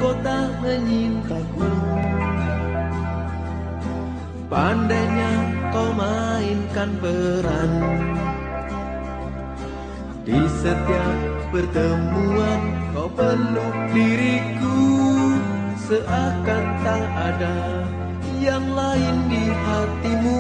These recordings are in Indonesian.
kau tak menyintaku. Pandainya kau mainkan peran di setiap pertemuan, kau peluk diriku seakan tak ada yang lain di hatimu.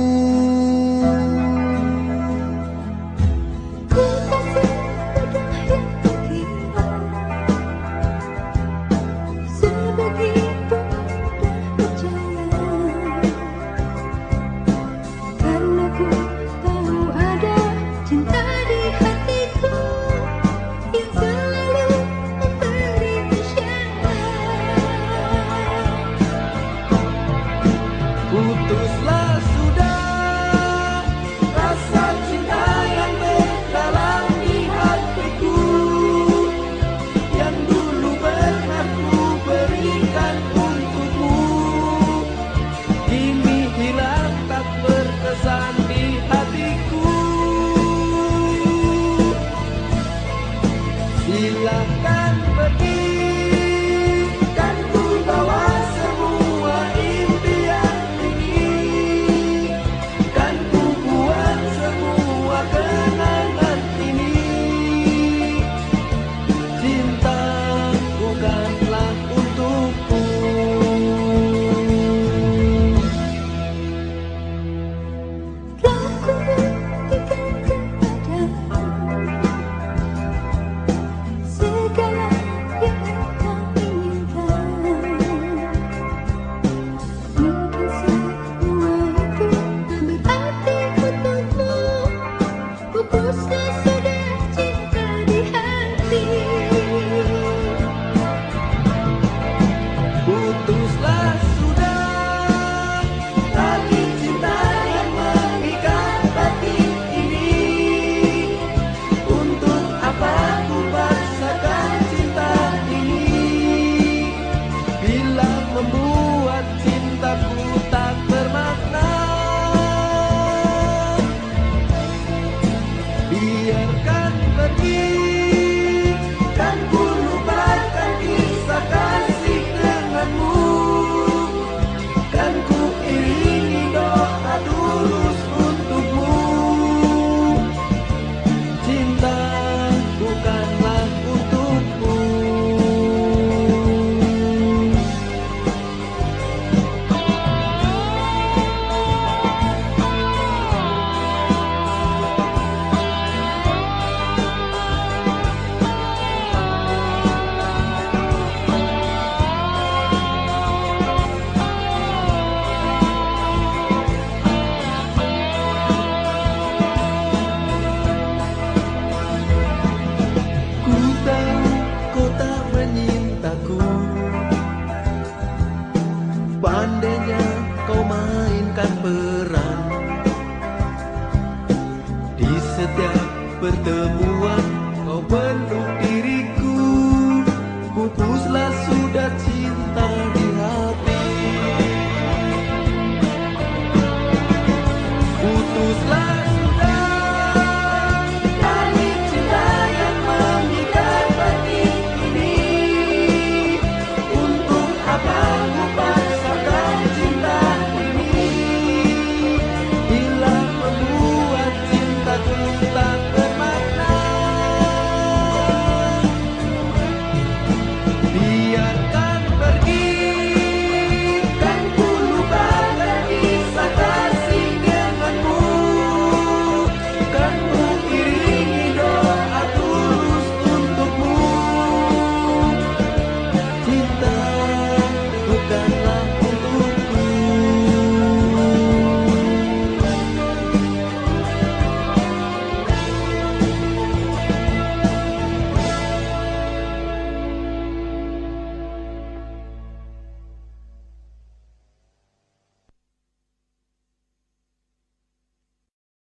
Putuslah sudah rasa cinta yang mendalam di hatiku, yang dulu pernah ku berikan untukmu. Kini hilang tak berkesan di hatiku. Silakan pergi. Putuslah sudah tali cinta yang mengikat batin ini. Untuk apa ku paksakan cinta ini bila membuat cintaku tak bermakna. Biarkan pergi, kan ku lupakan kisah kasih denganmu. Kan ku iringi doa tulus untukmu. Cinta bukanlah untukmu. Pandainya kau mainkan peran di setiap pertemuan, kau peluk diriku. Putuslah sudah cinta.